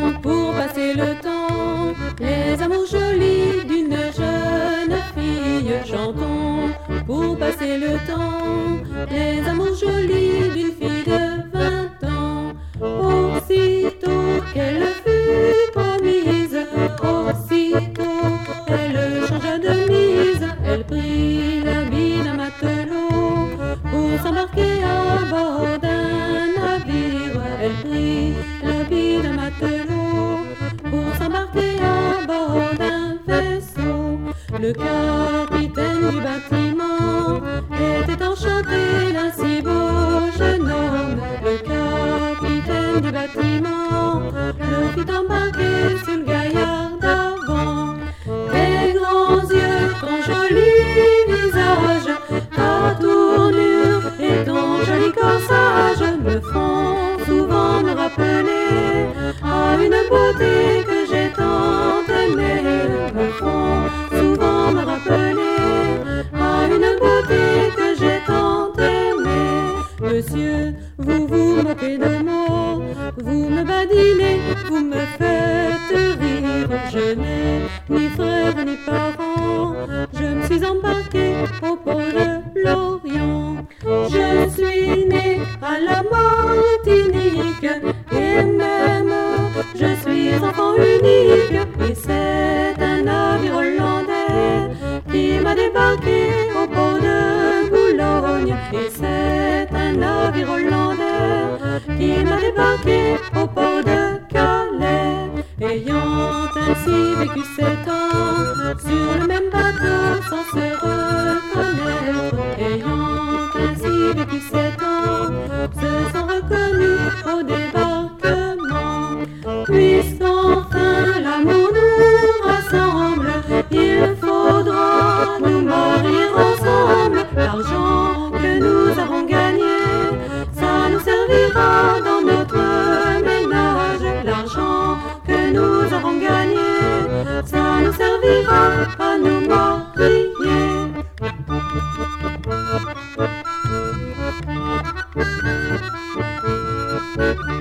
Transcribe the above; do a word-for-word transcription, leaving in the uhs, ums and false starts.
pour passer le temps, les amours jolis d'une jeune fille. Chantons pour passer le temps, les amours jolis d'une fille de vingt ans. Aussitôt qu'elle fut promise, aussitôt elle changea de mise. Elle prit l'habit d'un matelot pour s'embarquer à bord d'un navire. Elle prit l'habit d'un matelot pour s'embarquer à bord d'un vaisseau. Le capitaine du bâtiment était enchanté d'un si beau jeune homme. Le capitaine du bâtiment le fit embarquer sur le gaillard d'avant. Tes grands yeux, ton joli visage, ta tournure et ton joli corsage me font souvent me rappeler à une beauté que j'ai tant aimée. Me font souvent me rappeler à une beauté que j'ai tant aimée. Monsieur, vous vous moquez de moi, vous me badinez, vous me faites rire. Je n'ai ni frère ni parents, je me suis embarquée au port de l'Orient. Je suis née à la Martinique et même je suis enfant unique. Et c'est un navire hollandais qui m'a débarqué au port de Boulogne. Et c'est un navire hollandais qui m'a débarqué au port de Calais. Ayant ainsi vécu sept ans sur le même bateau sans se reconnaître, ayant ainsi vécu sept ans, se sont reconnus au débarquement. Puisqu'enfin l'amour nous rassemble, il faudra nous marier ensemble. L'argent que nous avons gagné, ça nous servira dans notre ménage. L'argent que nous avons gagné, ça nous servira à nous marier.